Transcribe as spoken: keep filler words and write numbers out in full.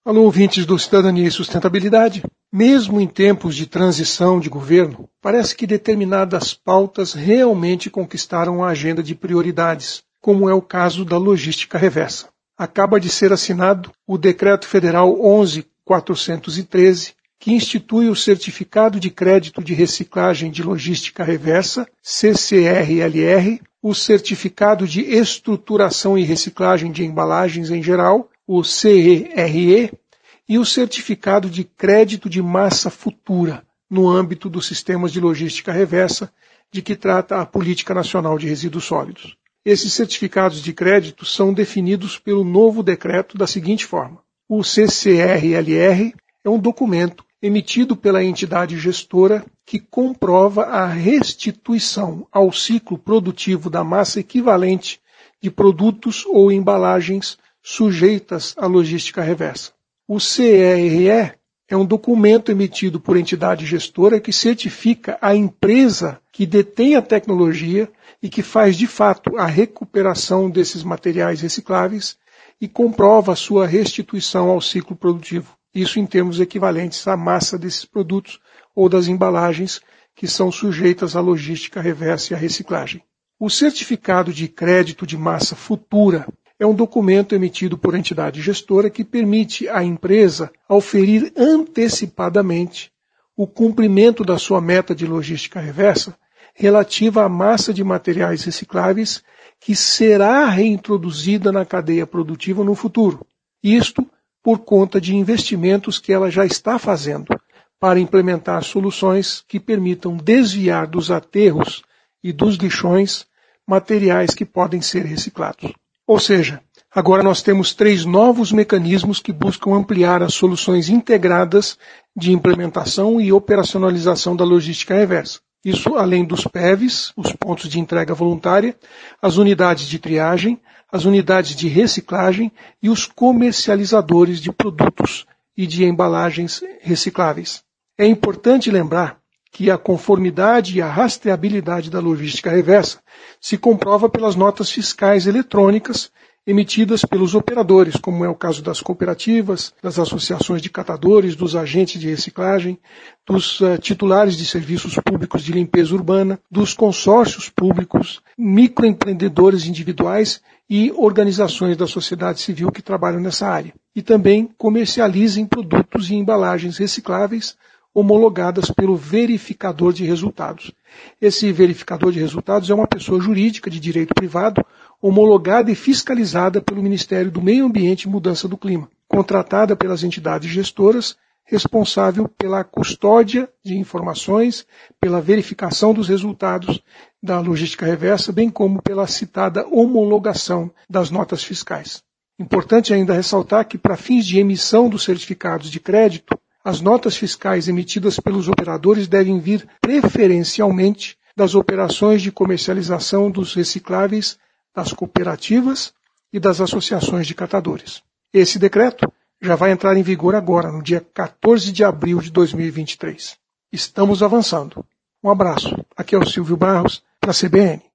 Alô, ouvintes do Cidadania e Sustentabilidade. Mesmo em tempos de transição de governo, parece que determinadas pautas realmente conquistaram a agenda de prioridades, como é o caso da logística reversa. Acaba de ser assinado o Decreto Federal onze mil quatrocentos e treze, que institui o Certificado de Crédito de Reciclagem de Logística Reversa, C C R L R, o Certificado de Estruturação e Reciclagem de Embalagens em geral, o C E R E, e o Certificado de Crédito de Massa Futura, no âmbito dos sistemas de logística reversa, de que trata a Política Nacional de Resíduos Sólidos. Esses certificados de crédito são definidos pelo novo decreto da seguinte forma. O C C R L R é um documento emitido pela entidade gestora que comprova a restituição ao ciclo produtivo da massa equivalente de produtos ou embalagens sujeitas à logística reversa. O C E R E é um documento emitido por entidade gestora que certifica a empresa que detém a tecnologia e que faz de fato a recuperação desses materiais recicláveis e comprova a sua restituição ao ciclo produtivo. Isso em termos equivalentes à massa desses produtos ou das embalagens que são sujeitas à logística reversa e à reciclagem. O certificado de crédito de massa futura é um documento emitido por entidade gestora que permite à empresa auferir antecipadamente o cumprimento da sua meta de logística reversa relativa à massa de materiais recicláveis que será reintroduzida na cadeia produtiva no futuro. Isto por conta de investimentos que ela já está fazendo para implementar soluções que permitam desviar dos aterros e dos lixões materiais que podem ser reciclados. Ou seja, agora nós temos três novos mecanismos que buscam ampliar as soluções integradas de implementação e operacionalização da logística reversa. Isso além dos P E Vs, os pontos de entrega voluntária, as unidades de triagem, as unidades de reciclagem e os comercializadores de produtos e de embalagens recicláveis. É importante lembrar que a conformidade e a rastreabilidade da logística reversa se comprova pelas notas fiscais eletrônicas emitidas pelos operadores, como é o caso das cooperativas, das associações de catadores, dos agentes de reciclagem, dos uh, titulares de serviços públicos de limpeza urbana, dos consórcios públicos, microempreendedores individuais e organizações da sociedade civil que trabalham nessa área. E também comercializem produtos e embalagens recicláveis homologadas pelo verificador de resultados. Esse verificador de resultados é uma pessoa jurídica de direito privado, homologada e fiscalizada pelo Ministério do Meio Ambiente e Mudança do Clima, contratada pelas entidades gestoras, responsável pela custódia de informações, pela verificação dos resultados da logística reversa, bem como pela citada homologação das notas fiscais. Importante ainda ressaltar que, para fins de emissão dos certificados de crédito, as notas fiscais emitidas pelos operadores devem vir preferencialmente das operações de comercialização dos recicláveis das cooperativas e das associações de catadores. Esse decreto já vai entrar em vigor agora, no dia quatorze de abril de dois mil e vinte e três. Estamos avançando. Um abraço. Aqui é o Silvio Barros, para a C B N.